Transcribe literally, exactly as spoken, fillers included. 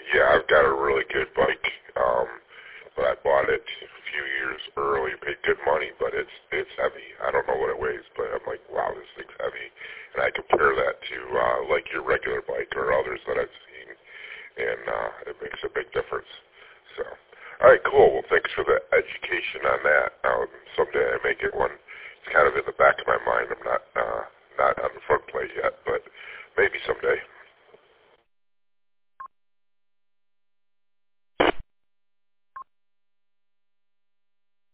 yeah, I've got a really good bike, um, but I bought it a few years early, paid good money, but it's it's heavy. I don't know what it weighs, but I'm like, wow, this thing's heavy. And I compare that to uh, like your regular bike or others that I've seen, and uh, it makes a big difference. So, all right, cool. Well, thanks for the education on that. Um, someday I may get one. It's kind of in the back of my mind. I'm not uh, not on the front plate yet, but